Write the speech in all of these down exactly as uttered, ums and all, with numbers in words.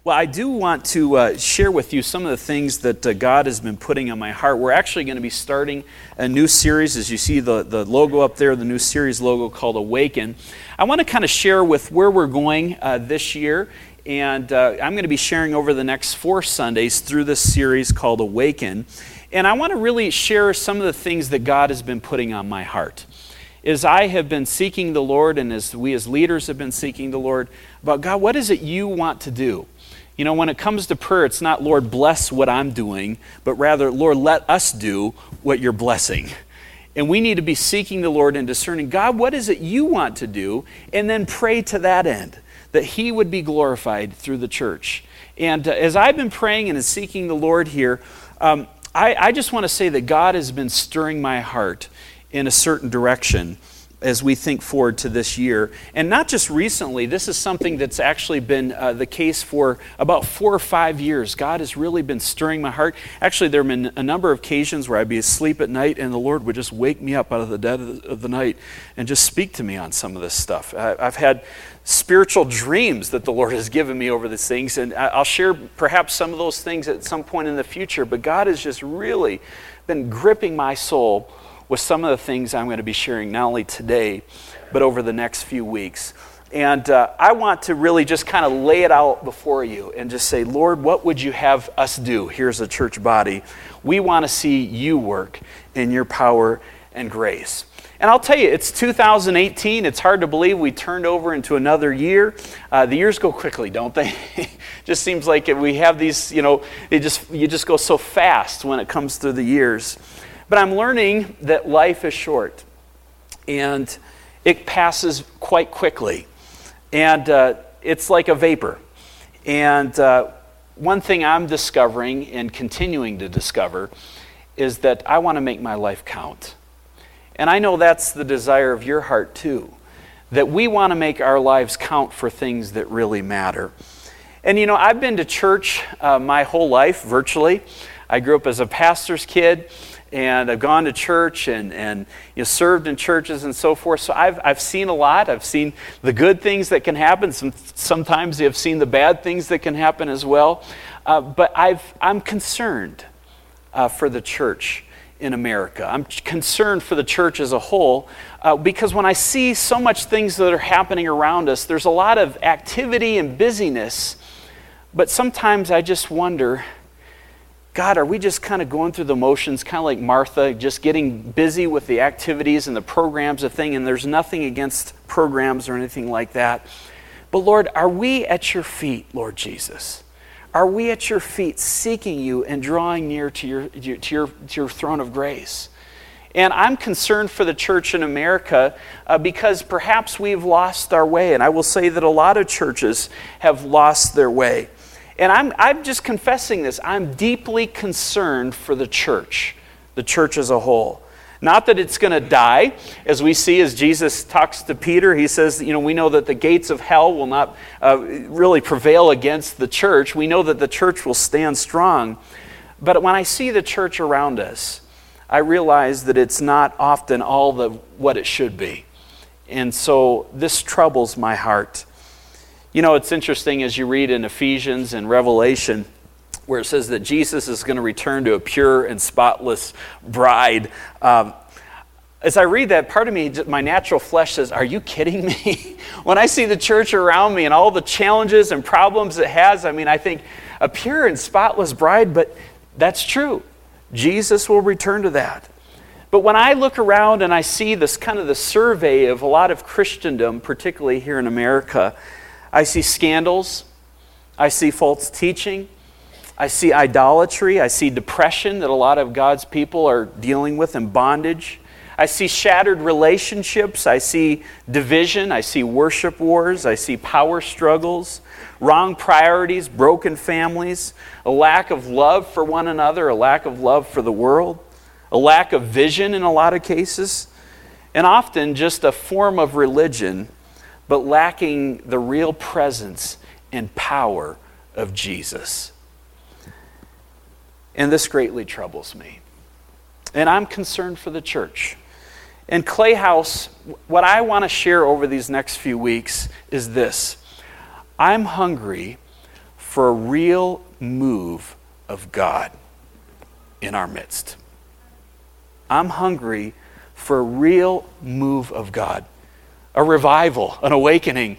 Well, I do want to uh, share with you some of the things that uh, God has been putting on my heart. We're actually going to be starting a new series. As you see the, the logo up there, the new series logo called Awaken. I want to kind of share with where we're going uh, this year. And uh, I'm going to be sharing over the next four Sundays through this series called Awaken. And I want to really share some of the things that God has been putting on my heart. As I have been seeking the Lord, and as we as leaders have been seeking the Lord, about God, what is it you want to do? You know, when it comes to prayer, it's not, Lord, bless what I'm doing, but rather, Lord, let us do what you're blessing. And we need to be seeking the Lord and discerning, God, what is it you want to do? And then pray to that end, that he would be glorified through the church. And uh, as I've been praying and seeking the Lord here, um, I, I just want to say that God has been stirring my heart in a certain direction as we think forward to this year. And not just recently, this is something that's actually been uh, the case for about four or five years. God has really been stirring my heart. Actually, there have been a number of occasions where I'd be asleep at night and the Lord would just wake me up out of the dead of the, of the night and just speak to me on some of this stuff. I, I've had spiritual dreams that the Lord has given me over these things, and I'll share perhaps some of those things at some point in the future, but God has just really been gripping my soul with some of the things I'm going to be sharing not only today, but over the next few weeks. And uh, I want to really just kind of lay it out before you and just say, Lord, what would you have us do? Here's a church body. We want to see you work in your power and grace. And I'll tell you, it's two thousand eighteen. It's hard to believe we turned over into another year. Uh, the years go quickly, don't they? Just seems like we have these, you know, it just you just go so fast when it comes through the years. But I'm learning that life is short, and it passes quite quickly, and uh, it's like a vapor. And uh, one thing I'm discovering and continuing to discover is that I want to make my life count. And I know that's the desire of your heart too, that we want to make our lives count for things that really matter. And you know, I've been to church uh, my whole life, virtually. I grew up as a pastor's kid, and I've gone to church and, and you know, served in churches and so forth. So I've I've seen a lot. I've seen the good things that can happen. Some, sometimes I've seen the bad things that can happen as well. Uh, but I've I'm concerned uh, for the church in America. I'm concerned for the church as a whole uh, because when I see so much things that are happening around us, there's a lot of activity and busyness. But sometimes I just wonder, God, are we just kind of going through the motions, kind of like Martha, just getting busy with the activities and the programs of thing, and there's nothing against programs or anything like that. But Lord, are we at your feet, Lord Jesus? Are we at your feet seeking you and drawing near to your, to your, to your throne of grace? And I'm concerned for the church in America uh, because perhaps we've lost our way. And I will say that a lot of churches have lost their way. And I'm, I'm just confessing this. I'm deeply concerned for the church, the church as a whole. Not that it's going to die. As we see, as Jesus talks to Peter, he says, you know, we know that the gates of hell will not uh, really prevail against the church. We know that the church will stand strong. But when I see the church around us, I realize that it's not often all the what it should be. And so this troubles my heart. You know, it's interesting as you read in Ephesians and Revelation, where it says that Jesus is going to return to a pure and spotless bride. Um, as I read that, part of me, my natural flesh says, are you kidding me? When I see the church around me and all the challenges and problems it has, I mean, I think a pure and spotless bride, but that's true. Jesus will return to that. But when I look around and I see this kind of the survey of a lot of Christendom, particularly here in America, I see scandals, I see false teaching, I see idolatry, I see depression that a lot of God's people are dealing with and bondage. I see shattered relationships, I see division, I see worship wars, I see power struggles, wrong priorities, broken families, a lack of love for one another, a lack of love for the world, a lack of vision in a lot of cases, and often just a form of religion, but lacking the real presence and power of Jesus. And this greatly troubles me. And I'm concerned for the church. And Clay House, what I want to share over these next few weeks is this. I'm hungry for a real move of God in our midst. I'm hungry for a real move of God, a revival, an awakening,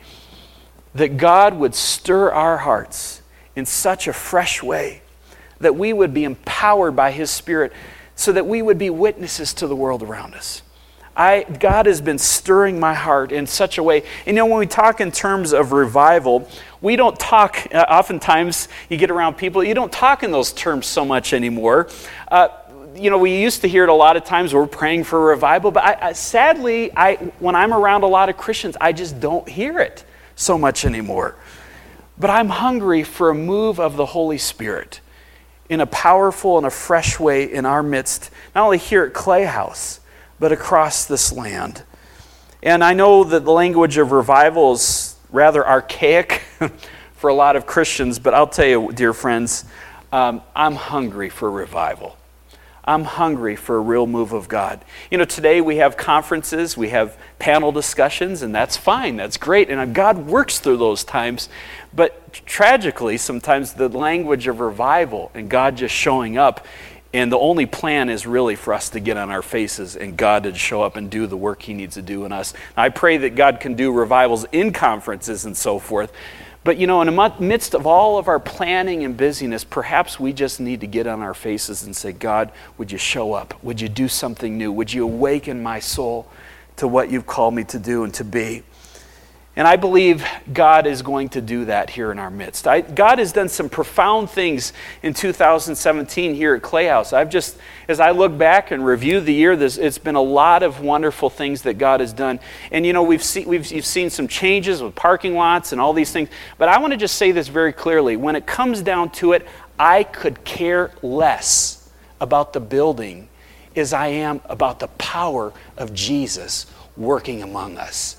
that God would stir our hearts in such a fresh way that we would be empowered by His Spirit so that we would be witnesses to the world around us. I, God has been stirring my heart in such a way. You know, when we talk in terms of revival, we don't talk, uh, oftentimes you get around people, you don't talk in those terms so much anymore. Uh, you know, we used to hear it a lot of times, we're praying for revival, but I, I, sadly, I, when I'm around a lot of Christians, I just don't hear it so much anymore. But I'm hungry for a move of the Holy Spirit in a powerful and a fresh way in our midst, not only here at Clay House, but across this land. And I know that the language of revival is rather archaic for a lot of Christians, but I'll tell you, dear friends, um, I'm hungry for revival. I'm hungry for a real move of God. You know, today we have conferences, we have panel discussions, and that's fine, that's great, and God works through those times. But tragically, sometimes the language of revival and God just showing up, and the only plan is really for us to get on our faces and God to show up and do the work He needs to do in us. I pray that God can do revivals in conferences and so forth. But you know, in the midst of all of our planning and busyness, perhaps we just need to get on our faces and say, God, would you show up? Would you do something new? Would you awaken my soul to what you've called me to do and to be? And I believe God is going to do that here in our midst. I, God has done some profound things in two thousand seventeen here at Clay House. I've just, as I look back and review the year, this, it's been a lot of wonderful things that God has done. And you know, we've seen we've you've seen some changes with parking lots and all these things. But I want to just say this very clearly. When it comes down to it, I could care less about the building as I am about the power of Jesus working among us.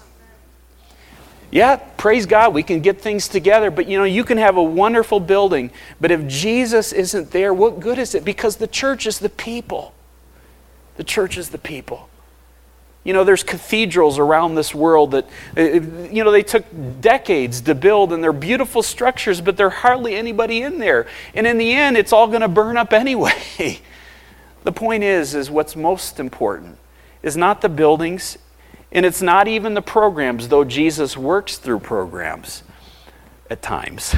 Yeah, praise God, we can get things together, but you know, you can have a wonderful building, but if Jesus isn't there, what good is it? Because the church is the people. The church is the people. You know, there's cathedrals around this world that, you know, they took decades to build, and they're beautiful structures, but there's hardly anybody in there. And in the end, it's all going to burn up anyway. The point is, is what's most important is not the buildings, and it's not even the programs, though Jesus works through programs at times.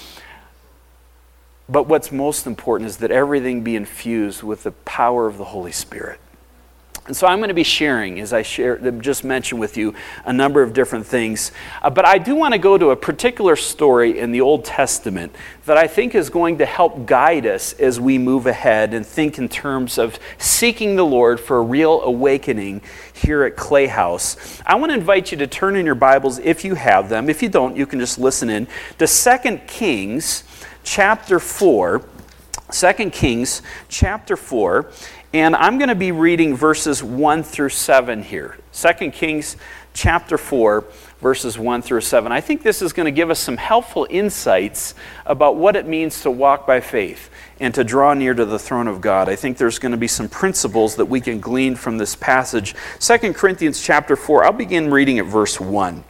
But what's most important is that everything be infused with the power of the Holy Spirit. And so I'm going to be sharing, as I share, just mentioned with you, a number of different things. Uh, but I do want to go to a particular story in the Old Testament that I think is going to help guide us as we move ahead and think in terms of seeking the Lord for a real awakening here at Clay House. I want to invite you to turn in your Bibles, if you have them. If you don't, you can just listen in, to Second Kings chapter four. Second Kings chapter four. And I'm going to be reading verses one through seven here. Second Kings chapter four, verses one through seven. I think this is going to give us some helpful insights about what it means to walk by faith and to draw near to the throne of God. I think there's going to be some principles that we can glean from this passage. Second Corinthians chapter four, I'll begin reading at verse one.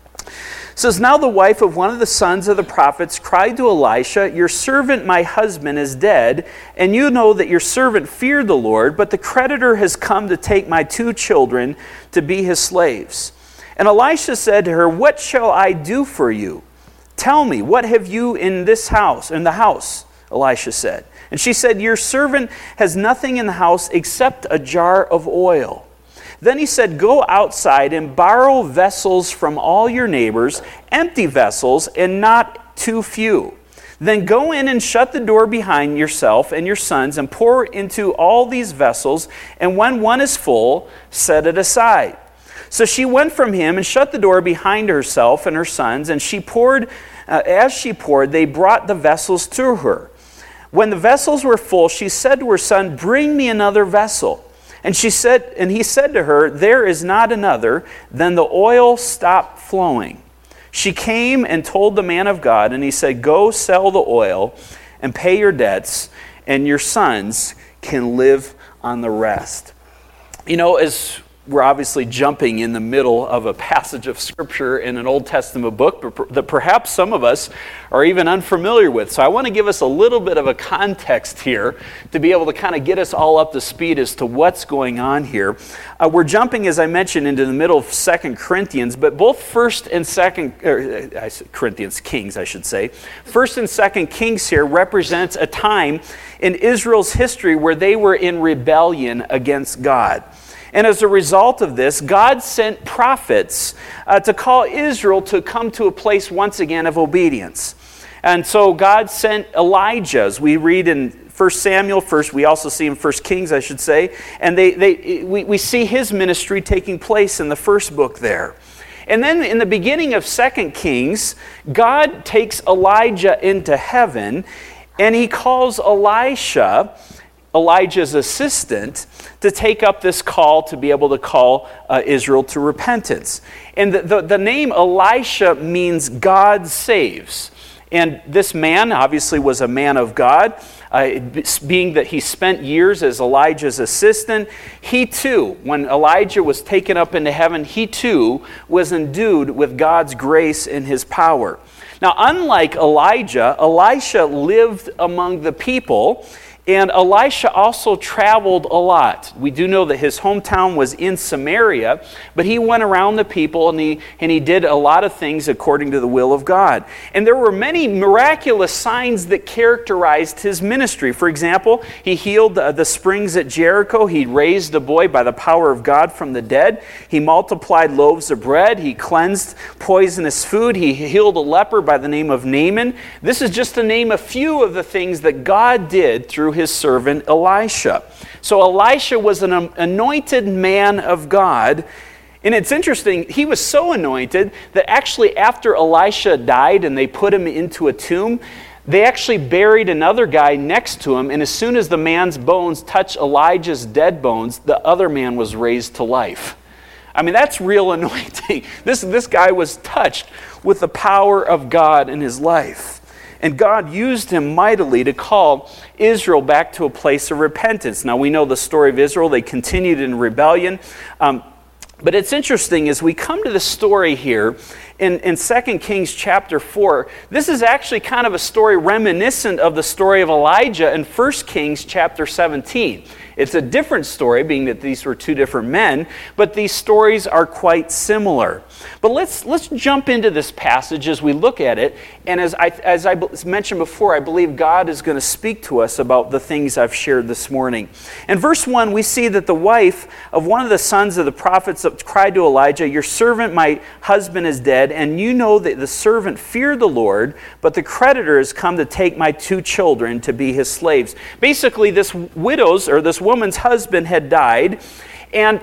It says, "Now the wife of one of the sons of the prophets cried to Elisha, 'Your servant, my husband, is dead, and you know that your servant feared the Lord, but the creditor has come to take my two children to be his slaves.' And Elisha said to her, 'What shall I do for you? Tell me, what have you in this house, in the house?' Elisha said. And she said, 'Your servant has nothing in the house except a jar of oil.' Then he said, 'Go outside and borrow vessels from all your neighbors, empty vessels, and not too few. Then go in and shut the door behind yourself and your sons, and pour into all these vessels, and when one is full, set it aside.' So she went from him and shut the door behind herself and her sons, and she poured. Uh, as she poured, they brought the vessels to her. When the vessels were full, she said to her son, 'Bring me another vessel.' And she said, and he said to her, 'There is not another.' Then the oil stopped flowing. She came and told the man of God, and he said, 'Go sell the oil and pay your debts, and your sons can live on the rest.'" You know, as we're obviously jumping in the middle of a passage of Scripture in an Old Testament book that perhaps some of us are even unfamiliar with. So I want to give us a little bit of a context here to be able to kind of get us all up to speed as to what's going on here. Uh, we're jumping, as I mentioned, into the middle of Second Corinthians, but both First and Second er, I said Corinthians, Kings, I should say. First and Second Kings here represents a time in Israel's history where they were in rebellion against God. And as a result of this, God sent prophets uh, to call Israel to come to a place once again of obedience. And so God sent Elijah, as we read in First Samuel, first we also see in First Kings, I should say, and they, they we, we see his ministry taking place in the first book there. And then in the beginning of Second Kings, God takes Elijah into heaven, and he calls Elisha, Elijah's assistant, to take up this call to be able to call uh, Israel to repentance. And the, the, the name Elisha means God saves. And this man obviously was a man of God, uh, being that he spent years as Elijah's assistant. He too, when Elijah was taken up into heaven, he too was endued with God's grace and his power. Now, unlike Elijah, Elisha lived among the people, and Elisha also traveled a lot. We do know that his hometown was in Samaria, but he went around the people and he, and he did a lot of things according to the will of God. And there were many miraculous signs that characterized his ministry. For example, he healed the, the springs at Jericho. He raised a boy by the power of God from the dead. He multiplied loaves of bread. He cleansed poisonous food. He healed a leper by the name of Naaman. This is just to name a few of the things that God did through his servant Elisha. So Elisha was an anointed man of God. And it's interesting, he was so anointed that actually after Elisha died and they put him into a tomb, they actually buried another guy next to him, and as soon as the man's bones touched Elijah's dead bones, the other man was raised to life. I mean, that's real anointing. This, this guy was touched with the power of God in his life. And God used him mightily to call Israel back to a place of repentance. Now, we know the story of Israel. They continued in rebellion. Um, but it's interesting, as we come to the story here in, in Second Kings chapter four, this is actually kind of a story reminiscent of the story of Elijah in First Kings chapter seventeen. It's a different story, being that these were two different men, but these stories are quite similar. But let's let's jump into this passage as we look at it. And as I as I mentioned before, I believe God is going to speak to us about the things I've shared this morning. In verse one, we see that the wife of one of the sons of the prophets cried to Elijah, "Your servant, my husband, is dead, and you know that the servant feared the Lord, but the creditor has come to take my two children to be his slaves." Basically, this widow's or this woman's husband had died, and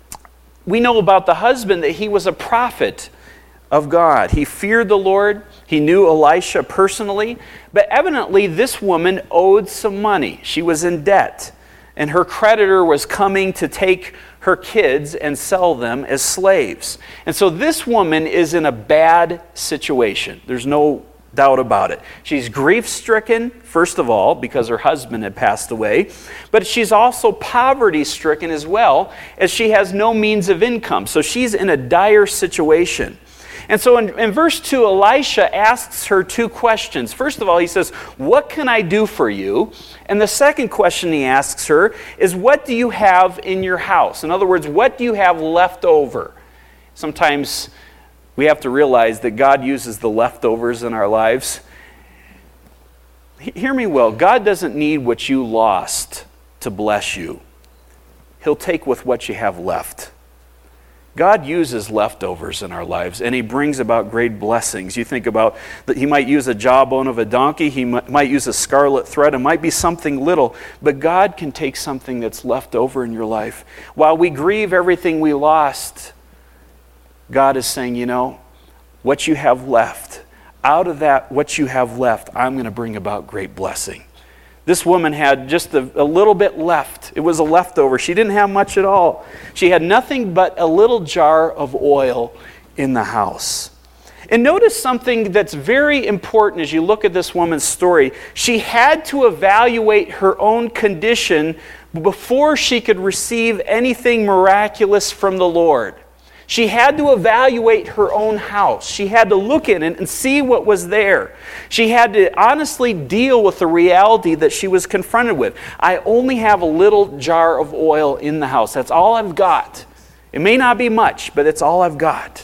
we know about the husband that he was a prophet of God. He feared the Lord. He knew Elisha personally, but evidently this woman owed some money. She was in debt, and her creditor was coming to take her kids and sell them as slaves. And so this woman is in a bad situation. There's no doubt about it. She's grief-stricken, first of all, because her husband had passed away, but she's also poverty-stricken as well, as she has no means of income. So she's in a dire situation. And so in, in verse two, Elisha asks her two questions. First of all, he says, "What can I do for you?" And the second question he asks her is, "What do you have in your house?" In other words, what do you have left over? Sometimes we have to realize that God uses the leftovers in our lives. Hear me well. God doesn't need what you lost to bless you. He'll take with what you have left. God uses leftovers in our lives, and he brings about great blessings. You think about that he might use a jawbone of a donkey, he might use a scarlet thread, it might be something little, but God can take something that's left over in your life. While we grieve everything we lost, God is saying, you know, what you have left, out of that, what you have left, I'm going to bring about great blessing. This woman had just a, a little bit left. It was a leftover. She didn't have much at all. She had nothing but a little jar of oil in the house. And notice something that's very important as you look at this woman's story. She had to evaluate her own condition before she could receive anything miraculous from the Lord. She had to evaluate her own house. She had to look in it and see what was there. She had to honestly deal with the reality that she was confronted with. I only have a little jar of oil in the house. That's all I've got. It may not be much, but it's all I've got.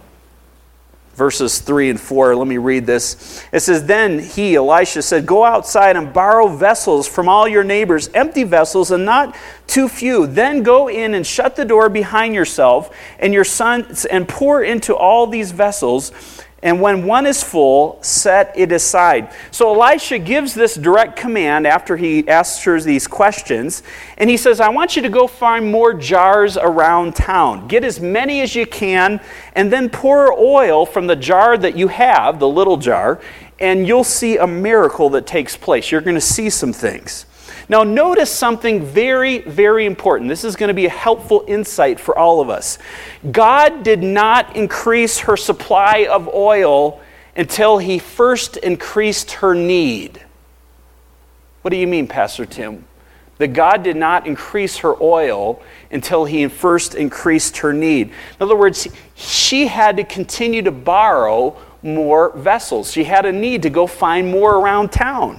Verses three and four, let me read this. It says, "Then he, Elisha, said, 'Go outside and borrow vessels from all your neighbors, empty vessels and not too few. Then go in and shut the door behind yourself and your sons and pour into all these vessels. And when one is full, set it aside.'" So Elisha gives this direct command after he asks her these questions. And he says, "I want you to go find more jars around town. Get as many as you can, and then pour oil from the jar that you have, the little jar, and you'll see a miracle that takes place. You're going to see some things." Now notice something very, very important. This is going to be a helpful insight for all of us. God did not increase her supply of oil until he first increased her need. What do you mean, Pastor Tim? That God did not increase her oil until he first increased her need. In other words, she had to continue to borrow more vessels. She had a need to go find more around town.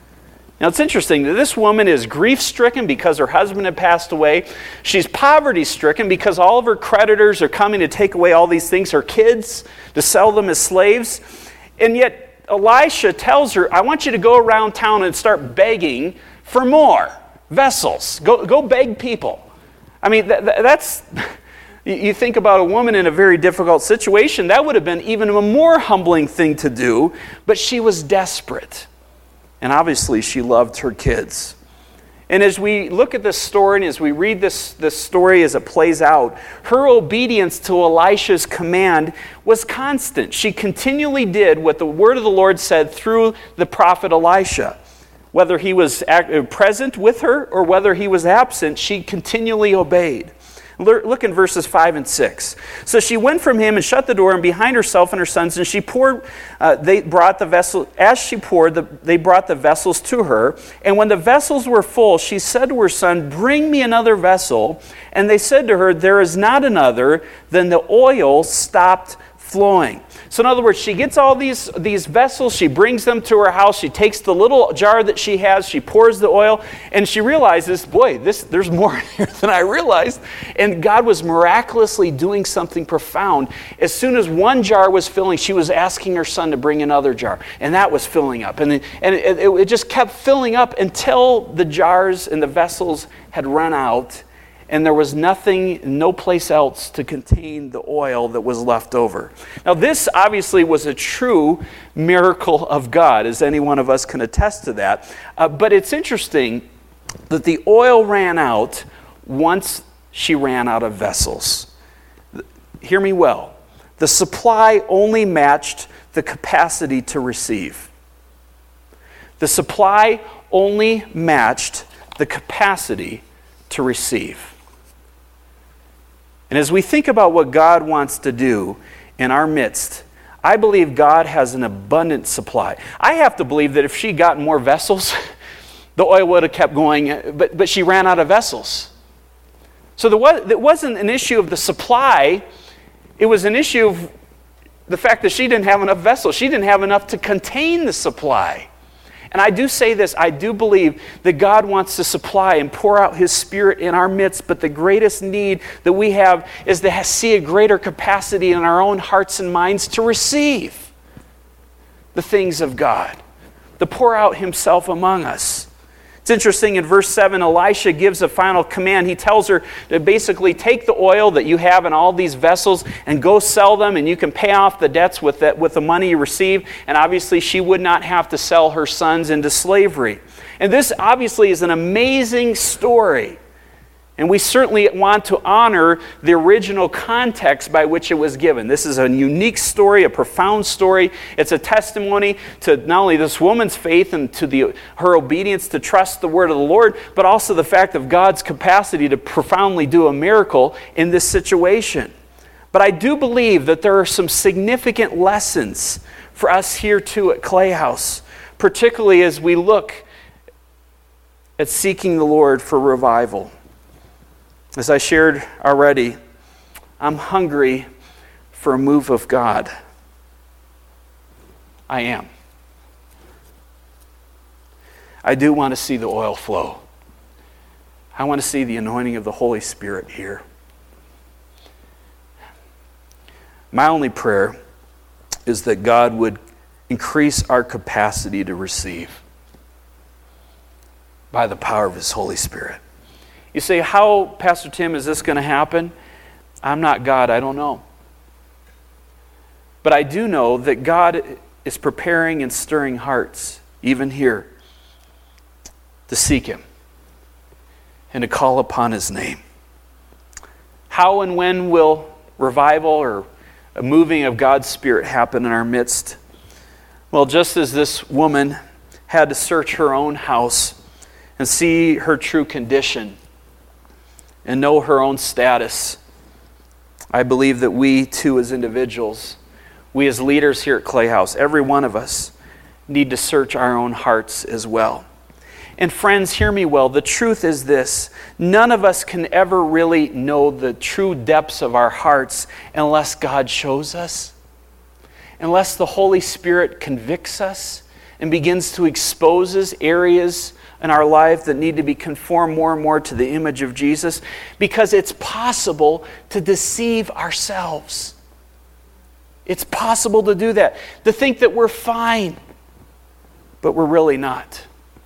Now it's interesting that this woman is grief-stricken because her husband had passed away. She's poverty-stricken because all of her creditors are coming to take away all these things, her kids, to sell them as slaves. And yet Elisha tells her, "I want you to go around town and start begging for more vessels. Go, go beg people." I mean, that, that's... You think about a woman in a very difficult situation, that would have been even a more humbling thing to do, but she was desperate. And obviously she loved her kids. And as we look at this story and as we read this, this story as it plays out, her obedience to Elisha's command was constant. She continually did what the word of the Lord said through the prophet Elisha. Whether he was present with her or whether he was absent, she continually obeyed. Look in verses five and six. "So she went from him and shut the door and behind herself and her sons, and she poured, uh, they brought the vessel, as she poured, the, they brought the vessels to her. And when the vessels were full, she said to her son, 'Bring me another vessel.' And they said to her, 'There is not another.' Then the oil stopped flowing." So in other words, she gets all these, these vessels, she brings them to her house, she takes the little jar that she has, she pours the oil, and she realizes, boy, this there's more in here than I realized. And God was miraculously doing something profound. As soon as one jar was filling, she was asking her son to bring another jar, and that was filling up. And, and it, it, it just kept filling up until the jars and the vessels had run out, and there was nothing, no place else to contain the oil that was left over. Now this obviously was a true miracle of God, as any one of us can attest to that. Uh, but it's interesting that the oil ran out once she ran out of vessels. Hear me well. The supply only matched the capacity to receive. The supply only matched the capacity to receive. And as we think about what God wants to do in our midst, I believe God has an abundant supply. I have to believe that if she got more vessels, the oil would have kept going, but, but she ran out of vessels. So there was, it wasn't an issue of the supply, it was an issue of the fact that she didn't have enough vessels. She didn't have enough to contain the supply. And I do say this, I do believe that God wants to supply and pour out His Spirit in our midst, but the greatest need that we have is to see a greater capacity in our own hearts and minds to receive the things of God, to pour out Himself among us. It's interesting, in verse seven, Elisha gives a final command. He tells her to basically take the oil that you have in all these vessels and go sell them, and you can pay off the debts with, that, with the money you receive. And obviously she would not have to sell her sons into slavery. And this obviously is an amazing story. And we certainly want to honor the original context by which it was given. This is a unique story, a profound story. It's a testimony to not only this woman's faith and to the, her obedience to trust the word of the Lord, but also the fact of God's capacity to profoundly do a miracle in this situation. But I do believe that there are some significant lessons for us here too at Clay House, particularly as we look at seeking the Lord for revival. As I shared already, I'm hungry for a move of God. I am. I do want to see the oil flow. I want to see the anointing of the Holy Spirit here. My only prayer is that God would increase our capacity to receive by the power of His Holy Spirit. You say, how, Pastor Tim, is this going to happen? I'm not God, I don't know. But I do know that God is preparing and stirring hearts, even here, to seek Him and to call upon His name. How and when will revival or a moving of God's Spirit happen in our midst? Well, just as this woman had to search her own house and see her true condition and know her own status, I believe that we too as individuals, we as leaders here at Clay House, every one of us, need to search our own hearts as well. And friends, hear me well. The truth is this: none of us can ever really know the true depths of our hearts unless God shows us, unless the Holy Spirit convicts us and begins to expose us areas in our life that need to be conformed more and more to the image of Jesus, because it's possible to deceive ourselves. It's possible to do that, to think that we're fine, but we're really not.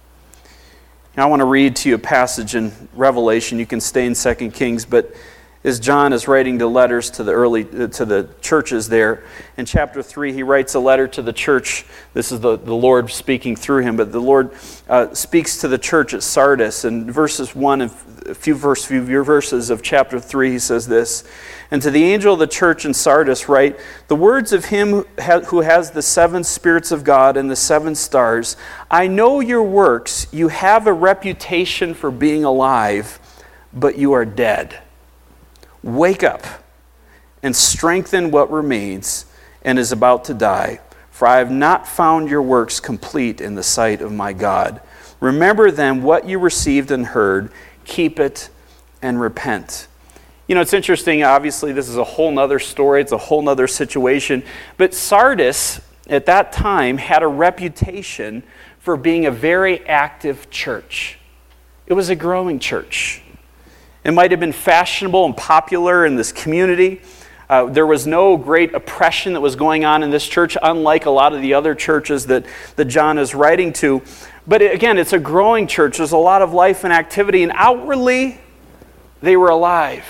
I want to read to you a passage in Revelation. You can stay in Second Kings, but as John is writing the letters to the early to the churches there, in chapter three, he writes a letter to the church. This is the, the Lord speaking through him, but the Lord uh, speaks to the church at Sardis. And verses one and a few, verse, few verses of chapter three, he says this: "And to the angel of the church in Sardis write, the words of him who has the seven spirits of God and the seven stars. I know your works. You have a reputation for being alive, but you are dead. Wake up and strengthen what remains and is about to die, for I have not found your works complete in the sight of my God. Remember then what you received and heard, keep it and repent." You know, it's interesting, obviously this is a whole nother story, it's a whole nother situation, but Sardis at that time had a reputation for being a very active church. It was a growing church. It might have been fashionable and popular in this community. Uh, there was no great oppression that was going on in this church, unlike a lot of the other churches that, that John is writing to. But it, again, it's a growing church. There's a lot of life and activity, and outwardly, they were alive.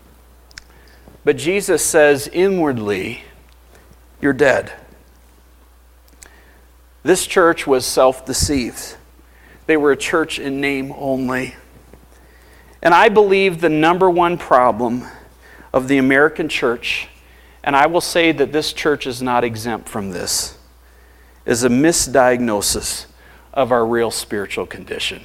But Jesus says, inwardly, you're dead. This church was self-deceived. They were a church in name only. And I believe the number one problem of the American church, and I will say that this church is not exempt from this, is a misdiagnosis of our real spiritual condition.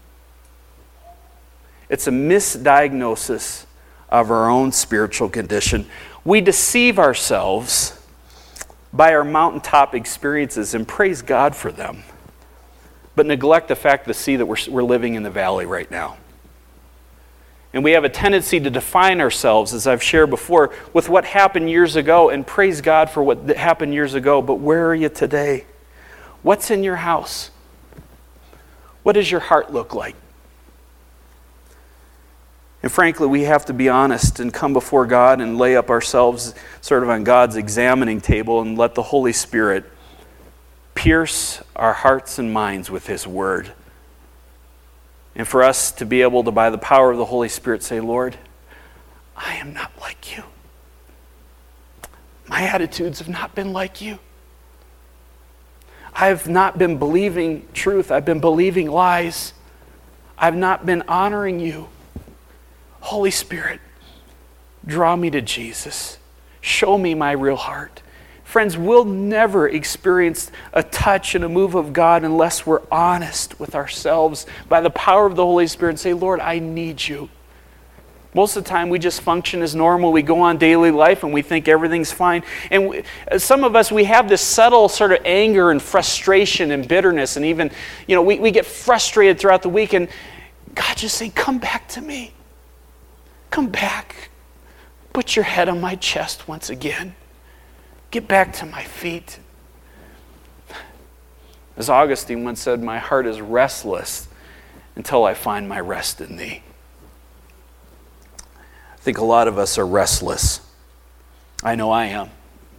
It's a misdiagnosis of our own spiritual condition. We deceive ourselves by our mountaintop experiences and praise God for them, but neglect the fact to see that we're, we're living in the valley right now. And we have a tendency to define ourselves, as I've shared before, with what happened years ago, and praise God for what happened years ago, but where are you today? What's in your house? What does your heart look like? And frankly, we have to be honest and come before God and lay up ourselves sort of on God's examining table and let the Holy Spirit pierce our hearts and minds with His Word. And for us to be able to, by the power of the Holy Spirit, say, Lord, I am not like you. My attitudes have not been like you. I have not been believing truth. I've been believing lies. I've not been honoring you. Holy Spirit, draw me to Jesus. Show me my real heart. Friends, we'll never experience a touch and a move of God unless we're honest with ourselves by the power of the Holy Spirit and say, Lord, I need you. Most of the time we just function as normal. We go on daily life and we think everything's fine. And we, some of us, we have this subtle sort of anger and frustration and bitterness. And even, you know, we, we get frustrated throughout the week. And God just saying, come back to me. Come back. Put your head on my chest once again. Get back to my feet. As Augustine once said, my heart is restless until I find my rest in thee. I think a lot of us are restless. I know I am.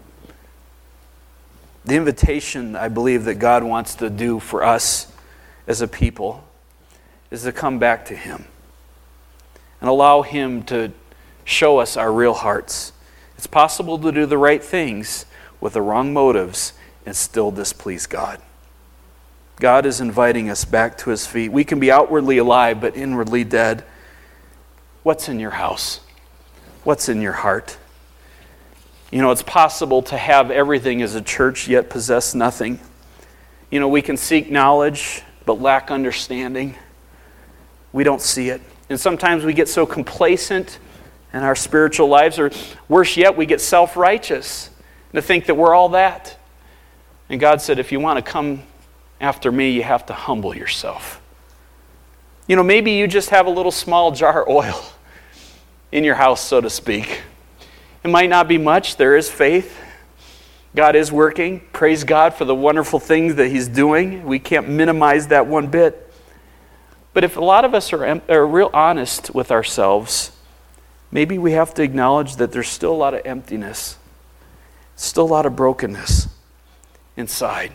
The invitation I believe that God wants to do for us as a people is to come back to Him and allow Him to show us our real hearts. It's possible to do the right things with the wrong motives and still displease God. God is inviting us back to His feet. We can be outwardly alive, but inwardly dead. What's in your house? What's in your heart? You know, it's possible to have everything as a church, yet possess nothing. You know, we can seek knowledge, but lack understanding. We don't see it. And sometimes we get so complacent in our spiritual lives, or worse yet, we get self-righteous to think that we're all that. And God said, if you want to come after me, you have to humble yourself. You know, maybe you just have a little small jar of oil in your house, so to speak. It might not be much. There is faith. God is working. Praise God for the wonderful things that He's doing. We can't minimize that one bit. But if a lot of us are, are real honest with ourselves, maybe we have to acknowledge that there's still a lot of emptiness, still a lot of brokenness inside.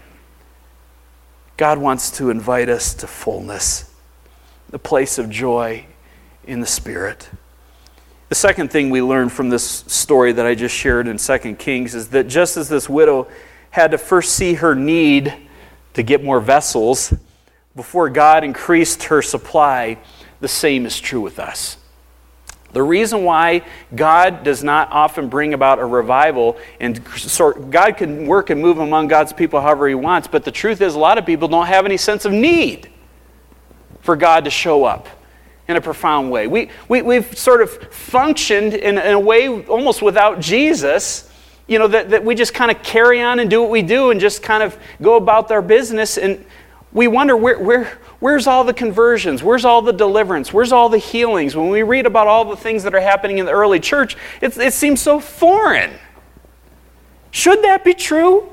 God wants to invite us to fullness, the place of joy in the Spirit. The second thing we learn from this story that I just shared in Second Kings is that just as this widow had to first see her need to get more vessels before God increased her supply, the same is true with us. The reason why God does not often bring about a revival, and sort, God can work and move among God's people however He wants, but the truth is a lot of people don't have any sense of need for God to show up in a profound way. We, we, we've sort of functioned in, in a way almost without Jesus, you know, that, that we just kind of carry on and do what we do and just kind of go about our business, and we wonder where, where, where's all the conversions? Where's all the deliverance? Where's all the healings? When we read about all the things that are happening in the early church, it, it seems so foreign. Should that be true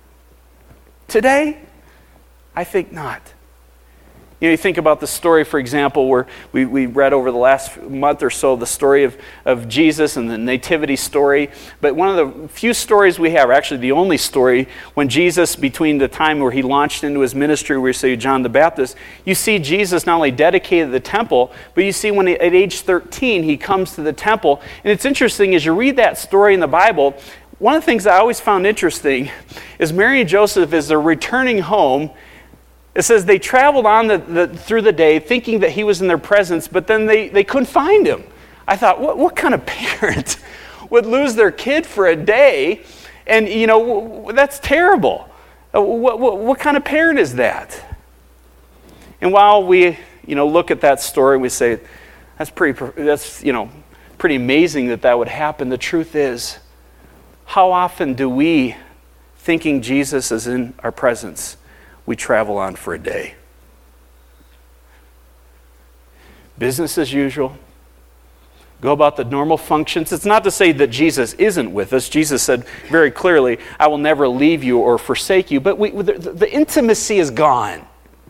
today? I think not. You know, you think about the story, for example, where we, we read over the last month or so the story of, of Jesus and the nativity story. But one of the few stories we have, or actually the only story, when Jesus, between the time where He launched into His ministry, where you see John the Baptist, you see Jesus not only dedicated the temple, but you see when he, at age thirteen, He comes to the temple. And it's interesting, as you read that story in the Bible, one of the things I always found interesting is Mary and Joseph, as they're returning home, it says they traveled on the, the, through the day thinking that He was in their presence, but then they, they couldn't find Him. I thought, what, what kind of parent would lose their kid for a day? And, you know, that's terrible. What, what, what kind of parent is that? And while we, you know, look at that story, we say, that's pretty, that's, you know, pretty amazing that that would happen. The truth is, how often do we, thinking Jesus is in our presence, we travel on for a day? Business as usual. Go about the normal functions. It's not to say that Jesus isn't with us. Jesus said very clearly, I will never leave you or forsake you. But we, the, the intimacy is gone.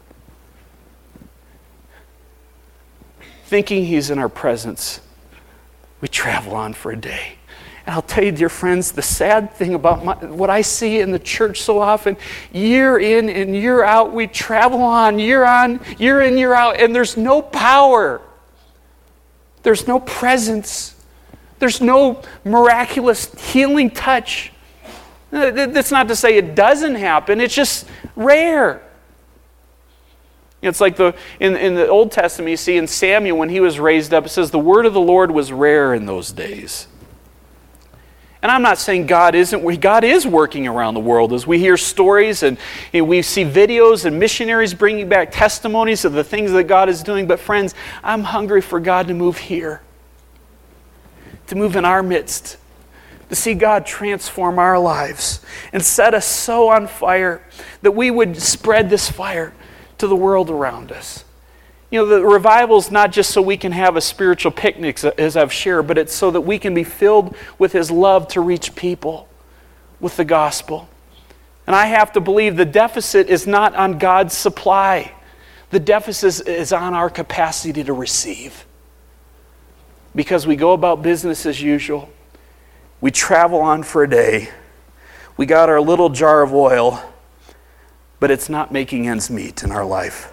Thinking He's in our presence, we travel on for a day. And I'll tell you, dear friends, the sad thing about my, what I see in the church so often, year in and year out, we travel on, year on, year in, year out, and there's no power. There's no presence. There's no miraculous healing touch. That's not to say it doesn't happen. It's just rare. It's like the in, in the Old Testament, you see in Samuel, when he was raised up, it says the word of the Lord was rare in those days. And I'm not saying God isn't, God is working around the world as we hear stories and, and we see videos and missionaries bringing back testimonies of the things that God is doing. But friends, I'm hungry for God to move here. to move in our midst, to see God transform our lives and set us so on fire that we would spread this fire to the world around us. You know, the revival's not just so we can have a spiritual picnic, as I've shared, but it's so that we can be filled with His love to reach people with the gospel. And I have to believe the deficit is not on God's supply. The deficit is on our capacity to receive. Because we go about business as usual. We travel on for a day. We got our little jar of oil, but it's not making ends meet in our life.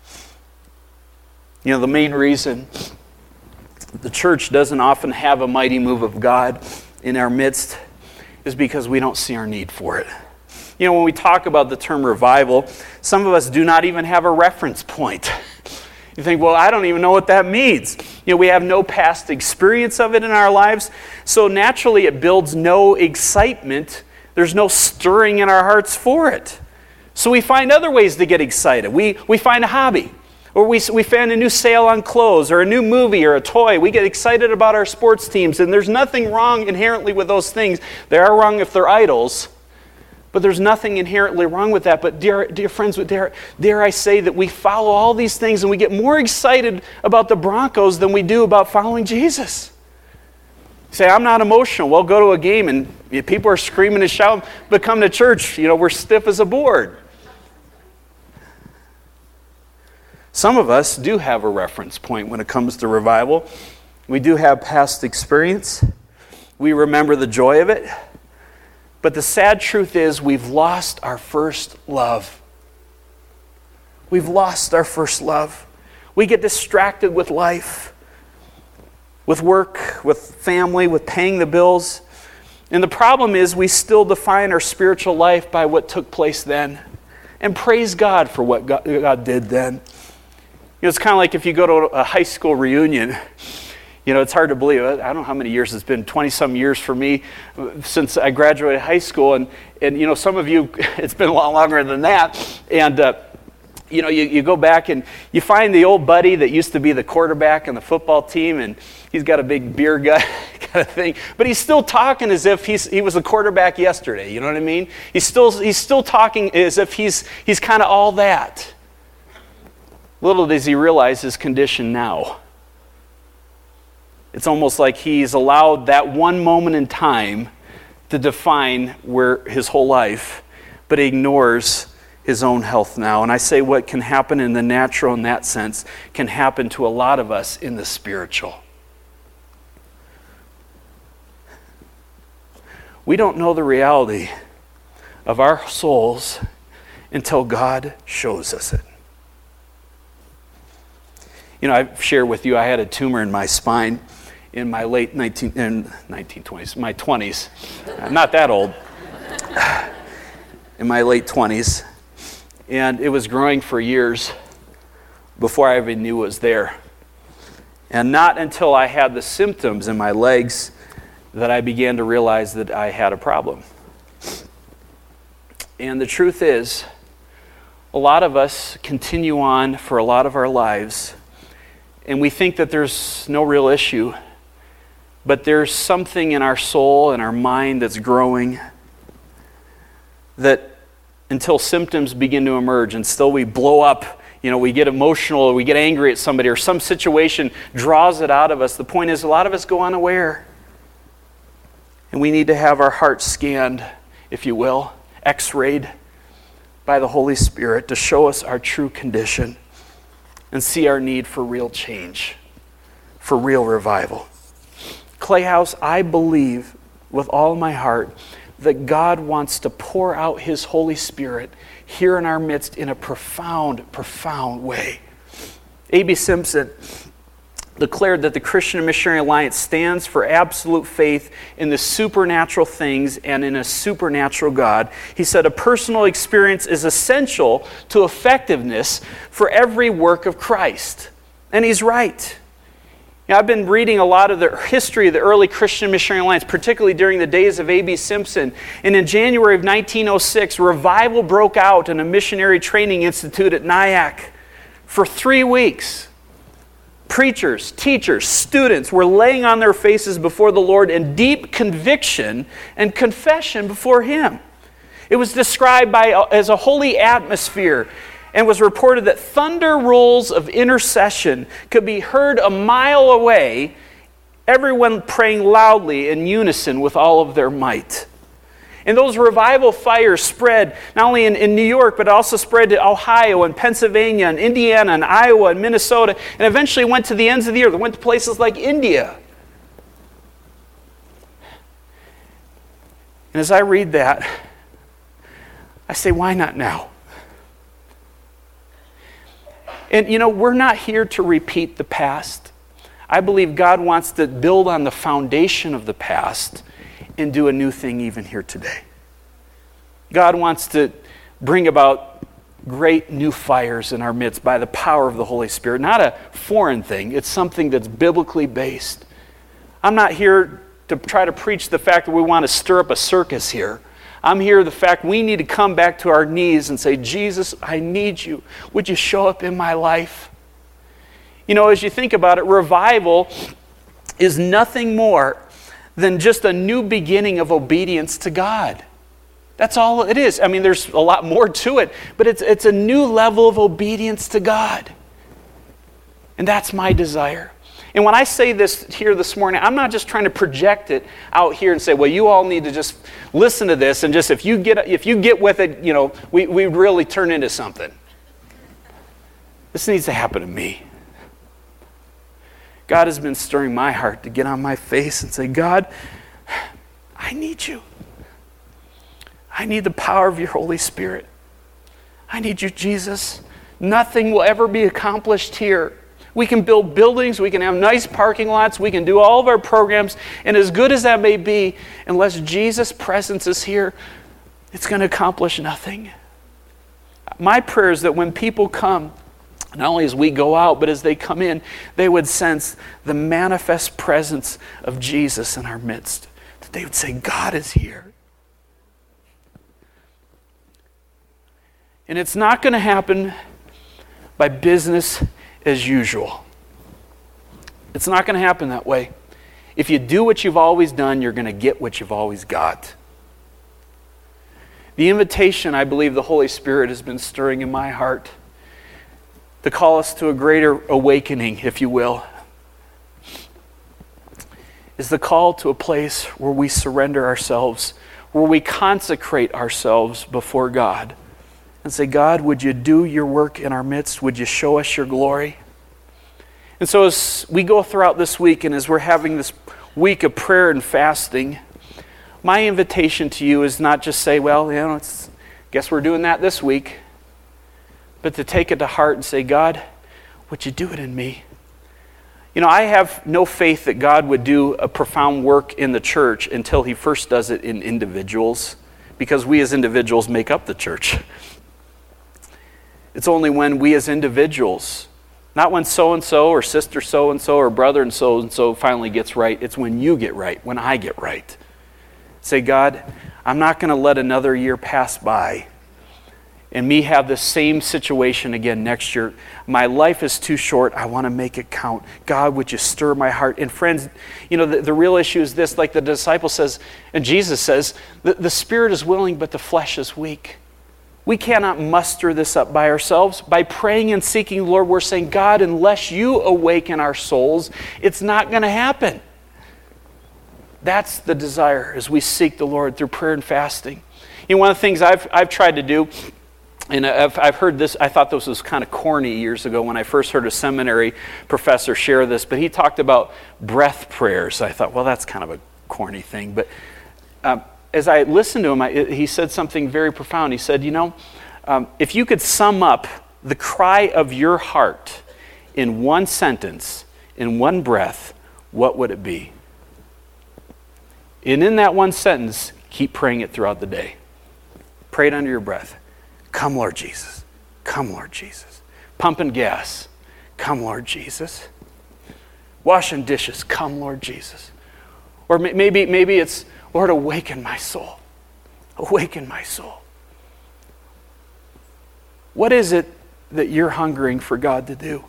You know, the main reason the church doesn't often have a mighty move of God in our midst is because we don't see our need for it. You know, when we talk about the term revival, some of us do not even have a reference point. You think, well, I don't even know what that means. You know, we have no past experience of it in our lives, so naturally it builds no excitement. There's no stirring in our hearts for it. So we find other ways to get excited. We, we find a hobby, or we, we find a new sale on clothes, or a new movie, or a toy. We get excited about our sports teams, and there's nothing wrong inherently with those things. They are wrong if they're idols. But there's nothing inherently wrong with that. But dear, dear friends, dare, dare I say that we follow all these things and we get more excited about the Broncos than we do about following Jesus. You say, I'm not emotional. Well, go to a game and people are screaming and shouting, but come to church, you know, we're stiff as a board. Some of us do have a reference point when it comes to revival. We do have past experience. We remember the joy of it. But the sad truth is we've lost our first love. We've lost our first love. We get distracted with life, with work, with family, with paying the bills. And the problem is we still define our spiritual life by what took place then. And praise God for what God, God did then. You know, it's kind of like if you go to a high school reunion. You know, it's hard to believe. I don't know how many years it's been, twenty-some years for me since I graduated high school. And, and you know, some of you, it's been a lot longer than that. And, uh, you know, you, you go back and you find the old buddy that used to be the quarterback on the football team, and he's got a big beer gut kind of thing. But he's still talking as if he's he was the quarterback yesterday. You know what I mean? He's still he's still talking as if he's he's kind of all that. Little does he realize his condition now. It's almost like he's allowed that one moment in time to define where his whole life, but he ignores his own health now. And I say what can happen in the natural in that sense can happen to a lot of us in the spiritual. We don't know the reality of our souls until God shows us it. You know, I've shared with you I had a tumor in my spine in my late nineteen, in nineteen twenties, my twenties. I'm not that old. In my late twenties. And it was growing for years before I even knew it was there. And not until I had the symptoms in my legs that I began to realize that I had a problem. And the truth is, a lot of us continue on for a lot of our lives, and we think that there's no real issue. But there's something in our soul and our mind that's growing that until symptoms begin to emerge and still we blow up, you know, we get emotional or we get angry at somebody or some situation draws it out of us. The point is a lot of us go unaware. And we need to have our hearts scanned, if you will, x-rayed by the Holy Spirit to show us our true condition and see our need for real change, for real revival. Clay House, I believe with all my heart that God wants to pour out His Holy Spirit here in our midst in a profound, profound way. A B Simpson declared that the Christian Missionary Alliance stands for absolute faith in the supernatural things and in a supernatural God. He said a personal experience is essential to effectiveness for every work of Christ. And he's right. Now, I've been reading a lot of the history of the early Christian Missionary Alliance, particularly during the days of A B Simpson. And in January of nineteen oh six, revival broke out in a missionary training institute at Nyack for three weeks. Preachers, teachers, students were laying on their faces before the Lord in deep conviction and confession before Him. It was described by, as a holy atmosphere, and was reported that thunder rolls of intercession could be heard a mile away, everyone praying loudly in unison with all of their might. And those revival fires spread not only in, in New York, but also spread to Ohio and Pennsylvania and Indiana and Iowa and Minnesota, and eventually went to the ends of the earth. They went to places like India. And as I read that, I say, why not now? And you know, we're not here to repeat the past. I believe God wants to build on the foundation of the past and do a new thing even here today. God wants to bring about great new fires in our midst by the power of the Holy Spirit. Not a foreign thing. It's something that's biblically based. I'm not here to try to preach the fact that we want to stir up a circus here. I'm here the fact we need to come back to our knees and say, Jesus, I need you. Would you show up in my life? You know, as you think about it, revival is nothing more than just a new beginning of obedience to God. That's all it is. I mean, there's a lot more to it, but it's it's a new level of obedience to God. And that's my desire. And when I say this here this morning, I'm not just trying to project it out here and say, well, you all need to just listen to this, and just if you get if you get with it, you know, we, we really turn into something. This needs to happen to me. God has been stirring my heart to get on my face and say, God, I need you. I need the power of your Holy Spirit. I need you, Jesus. Nothing will ever be accomplished here. We can build buildings, we can have nice parking lots, we can do all of our programs, and as good as that may be, unless Jesus' presence is here, it's going to accomplish nothing. My prayer is that when people come, not only as we go out, but as they come in, they would sense the manifest presence of Jesus in our midst. That they would say, God is here. And it's not going to happen by business as usual. It's not going to happen that way. If you do what you've always done, you're going to get what you've always got. The invitation, I believe the Holy Spirit has been stirring in my heart to call us to a greater awakening, if you will, is the call to a place where we surrender ourselves, where we consecrate ourselves before God and say, God, would you do your work in our midst? Would you show us your glory? And so as we go throughout this week and as we're having this week of prayer and fasting, my invitation to you is not just say, well, you know, it's, guess we're doing that this week, but to take it to heart and say, God, would you do it in me? You know, I have no faith that God would do a profound work in the church until he first does it in individuals, because we as individuals make up the church. It's only when we as individuals, not when so-and-so or sister so-and-so or brother and so-and-so finally gets right, it's when you get right, when I get right. Say, God, I'm not going to let another year pass by and me have the same situation again next year. My life is too short. I want to make it count. God, would you stir my heart? And friends, you know, the, the real issue is this, like the disciple says, and Jesus says, the, the spirit is willing, but the flesh is weak. We cannot muster this up by ourselves. By praying and seeking the Lord, we're saying, God, unless you awaken our souls, it's not going to happen. That's the desire as we seek the Lord through prayer and fasting. You know, one of the things I've I've tried to do, and I've, I've heard this, I thought this was kind of corny years ago when I first heard a seminary professor share this, but he talked about breath prayers. I thought, well, that's kind of a corny thing. But um, as I listened to him, I, he said something very profound. He said, you know, um, if you could sum up the cry of your heart in one sentence, in one breath, what would it be? And in that one sentence, keep praying it throughout the day. Pray it under your breath. Come, Lord Jesus. Come, Lord Jesus. Pumping gas. Come, Lord Jesus. Washing dishes. Come, Lord Jesus. Or maybe, maybe it's, Lord, awaken my soul. Awaken my soul. What is it that you're hungering for God to do?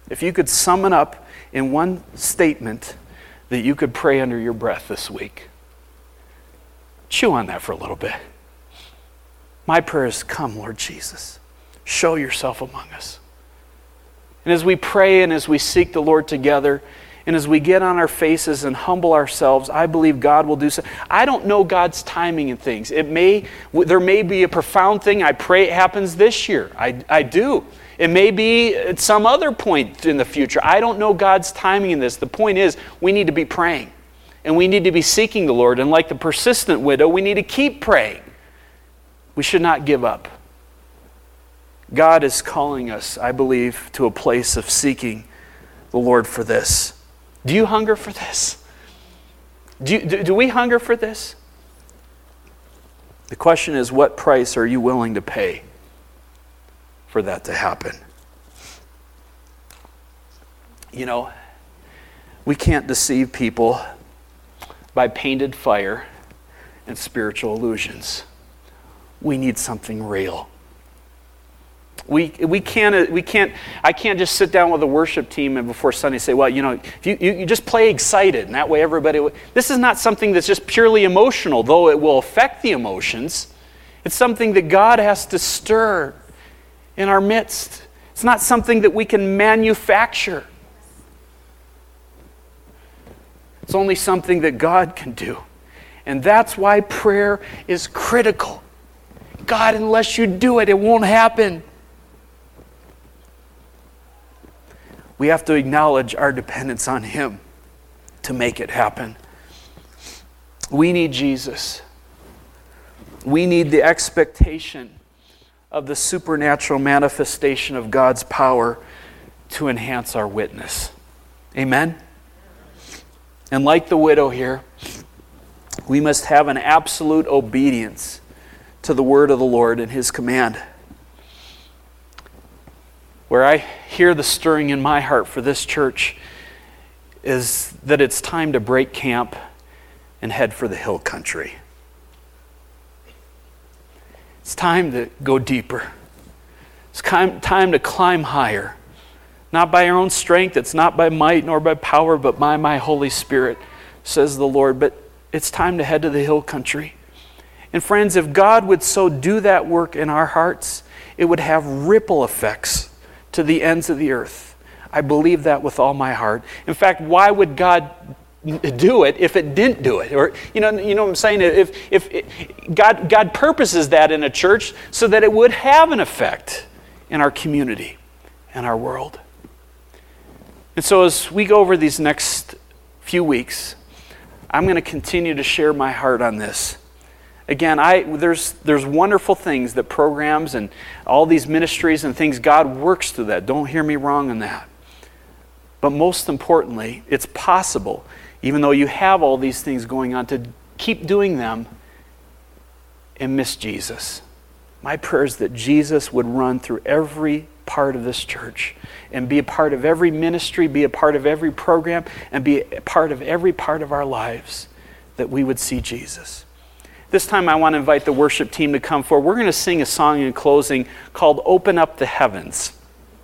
if you could sum it up in one statement that you could pray under your breath this week, chew on that for a little bit. My prayer is, come, Lord Jesus. Show yourself among us. And as we pray and as we seek the Lord together, and as we get on our faces and humble ourselves, I believe God will do so. I don't know God's timing in things. It may, there may be a profound thing. I pray it happens this year. I, I do. It may be at some other point in the future. I don't know God's timing in this. The point is, we need to be praying. And we need to be seeking the Lord. And like the persistent widow, we need to keep praying. We should not give up. God is calling us, I believe, to a place of seeking the Lord for this. Do you hunger for this? Do, you, do, do we hunger for this? The question is, what price are you willing to pay for that to happen? You know, we can't deceive people by painted fire and spiritual illusions. We need something real. We we can't we can't I can't just sit down with the worship team and before Sunday say, well, you know, if you, you, you just play excited, and that way everybody will. This is not something that's just purely emotional, though it will affect the emotions. It's something that God has to stir in our midst. It's not something that we can manufacture. It's only something that God can do. And that's why prayer is critical. God, unless you do it, it won't happen. We have to acknowledge our dependence on Him to make it happen. We need Jesus. We need the expectation of the supernatural manifestation of God's power to enhance our witness. Amen? And like the widow here, we must have an absolute obedience to the word of the Lord and His command. Where I hear the stirring in my heart for this church is that it's time to break camp and head for the hill country. It's time to go deeper. It's time to climb higher. Not by our own strength, it's not by might nor by power, but by my Holy Spirit, says the Lord. But it's time to head to the hill country. And friends, if God would so do that work in our hearts, it would have ripple effects to the ends of the earth. I believe that with all my heart. In fact, why would God do it if it didn't do it? Or you know, you know what I'm saying? If if it, God God purposes that in a church so that it would have an effect in our community and our world. And so as we go over these next few weeks, I'm going to continue to share my heart on this. Again, I there's there's wonderful things that programs and all these ministries and things, God works through that. Don't hear me wrong on that. But most importantly, it's possible, even though you have all these things going on, to keep doing them and miss Jesus. My prayer is that Jesus would run through every part of this church and be a part of every ministry, be a part of every program, and be a part of every part of our lives, that we would see Jesus. This time I want to invite the worship team to come forward. We're going to sing a song in closing called Open Up the Heavens.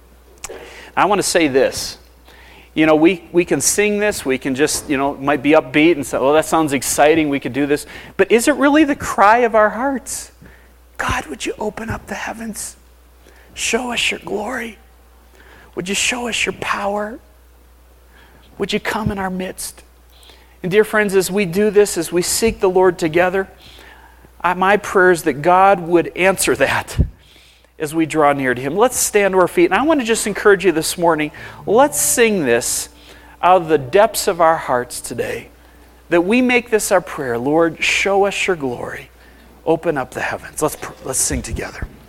I want to say this. You know, we, we can sing this, we can just, you know, it might be upbeat and say, oh, that sounds exciting, we could do this. But is it really the cry of our hearts? God, would you open up the heavens? Show us your glory. Would you show us your power? Would you come in our midst? And dear friends, as we do this, as we seek the Lord together, I, my prayer is that God would answer that as we draw near to Him. Let's stand to our feet. And I want to just encourage you this morning, let's sing this out of the depths of our hearts today, that we make this our prayer. Lord, show us your glory. Open up the heavens. Let's, let's sing together.